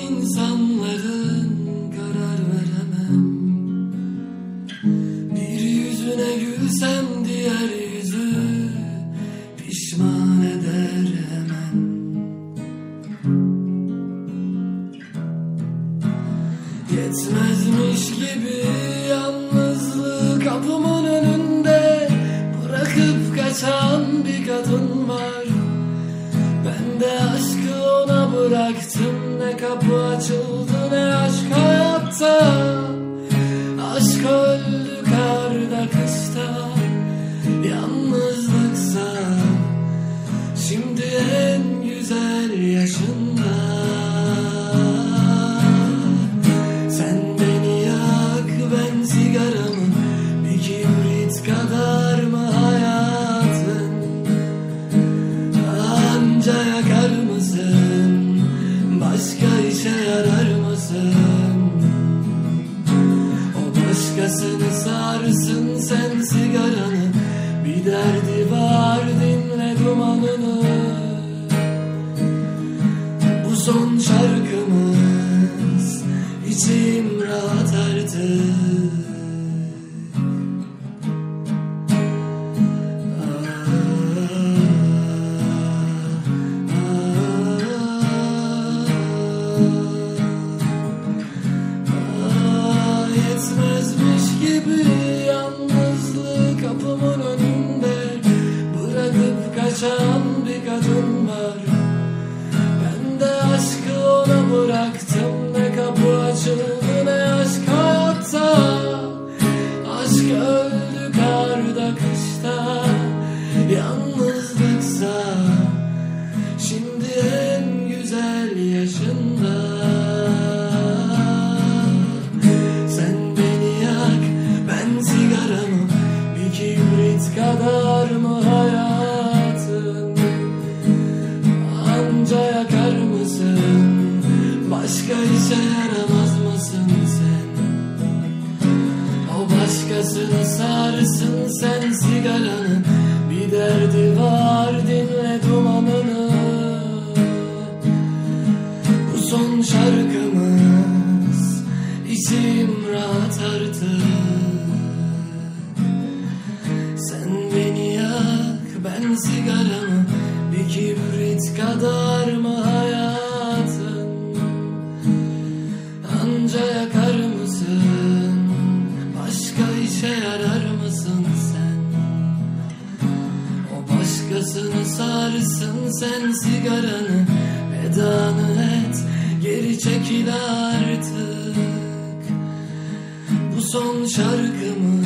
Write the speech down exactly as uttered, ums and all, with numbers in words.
insanların karar veremem. Bir yüzüne gülsem diğer yüzü pişman eder hemen. Yetmezmiş gibi yalnızlığı kapımın önünde bırakıp kaçan bir kadın var. Ben de aşkı ona bıraktım, ne kapı açıldı ne aşk hayatta. Aşk öldü karda kışta, yalnızlıksa şimdi en güzel yaşında. Sen beni yak, ben sigaramı, bir kibrit kadar mı hayatın? Anca yakar mısın? Başka işe yarar mısın? O başkasını sarsın sen sigaranı, bir derdi var dinle dumanını. Bu son şarkımız, içim rahat artık. Yetmezmiş gibi yalnızlığı kapımın önünde bırakıp kaçan bir kadın var. Ben de aşkı ona bıraktım, ne kapı açıldı ne aşk hayatta. Aşk öldü karda kışta, yalnızlıksa şimdi en güzel yaşında. Kadar mı hayatın? Anca yakar mısın? Başka işe yaramaz mısın sen? O başkasını sarsın sen sigaranı, bir derdi var dinle dumanını. Bu son şarkımız, içim rahat artık. Ben sigaramı, bir kibrit kadar mı hayatın? Anca yakar mısın? Başka işe yarar mısın sen? O başkasını sarsın sen sigaranı, vedanı et, geri çekil artık. Bu son şarkımı,